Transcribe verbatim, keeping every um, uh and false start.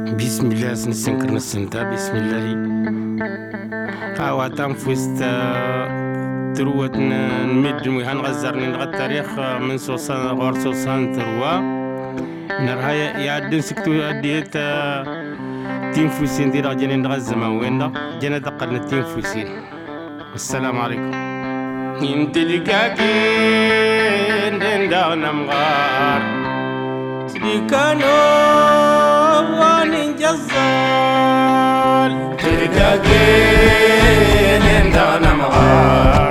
بسم الله سنسنكر نسنتا بسم الله هاو تنفست تروت نمد ويهان غزرني نغا التاريخ من سوسان غور سوسان تروا نرهايا يعدن سكتو يعديت تنفسين دي راجين نغا الزمان وين جنا دقلنا تنفسين. السلام عليكم. يمتلكاكين دنداغنا مغار سليكانو جزال تلقاكين دنداغنا مغار